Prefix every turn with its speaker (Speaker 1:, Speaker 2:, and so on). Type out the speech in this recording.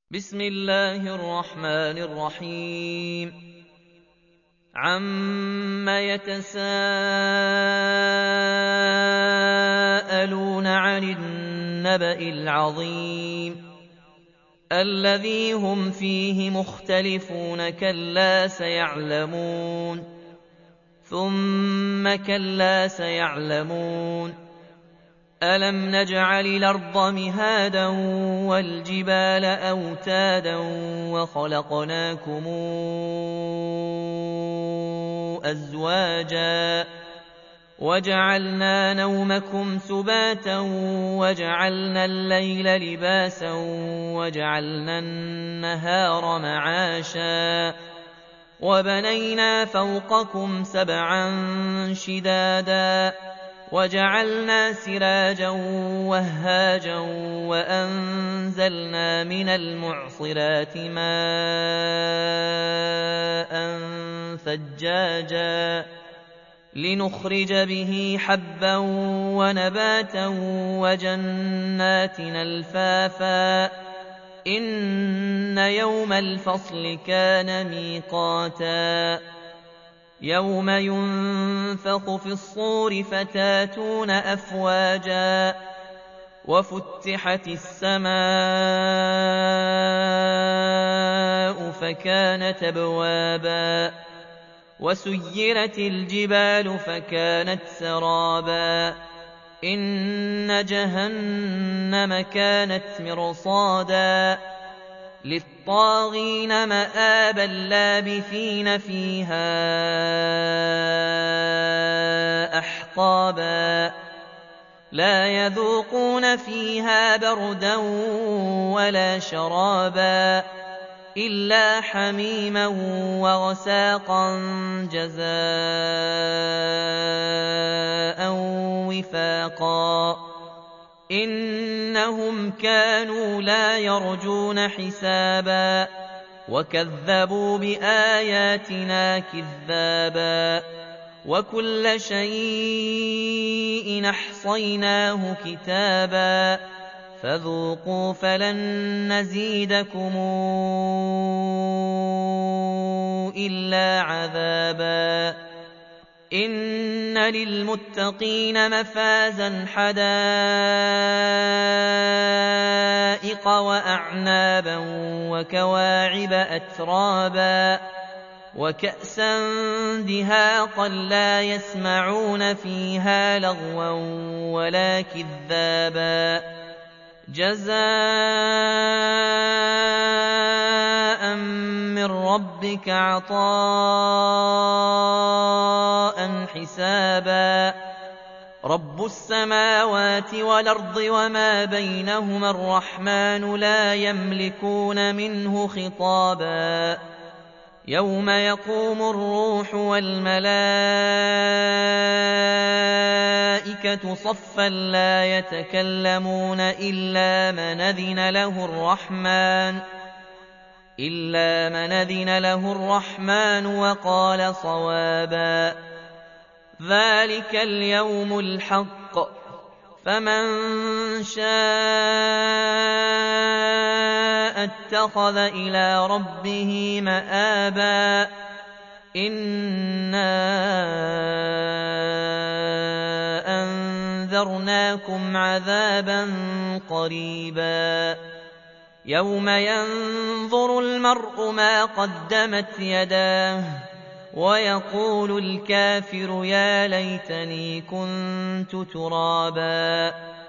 Speaker 1: بسم الله الرحمن الرحيم عم يتساءلون عن النبأ العظيم الذي هم فيه مختلفون كلا سيعلمون ثم كلا سيعلمون ألم نجعل الأرض مهادا والجبال أوتادا وخلقناكم أزواجا وجعلنا نومكم سباتا وجعلنا الليل لباسا وجعلنا النهار معاشا وبنينا فوقكم سبعا شدادا وجعلنا سراجا وهاجا وأنزلنا من المعصرات ماء ثجاجا لنخرج به حبا ونباتا وجنات ألفافا إن يوم الفصل كان ميقاتا يوم ينفخ في الصور فتاتون أفواجا وفتحت السماء فكانت أبوابا وسيرت الجبال فكانت سرابا إن جهنم كانت مرصادا للطاغين مآبا لابثين فيها أحقابا لا يذوقون فيها بردا ولا شرابا إلا حميما وغساقا جزاء وفاقا إنهم كانوا لا يرجون حسابا وكذبوا بآياتنا كذابا وكل شيء أحصيناه كتابا فذوقوا فلن نزيدكم إلا عذابا إن للمتقين مفازا حدائق وأعنابا وكواعب أترابا وكأسا دهاقا لا يسمعون فيها لغوا ولا كذابا جزاء من ربك عطاء حسابا رب السماوات والأرض وما بينهما الرحمن لا يملكون منه خطابا يوم يقوم الروح والملائكة صفا لا يتكلمون إلا من أذن له الرحمن وقال صوابا ذلك اليوم الحق فمن شاء اتخذ إلى ربه مآبا إنا أنذرناكم عذابا قريبا يوم ينظر المرء ما قدمت يداه ويقول الكافر يا ليتني كنت ترابا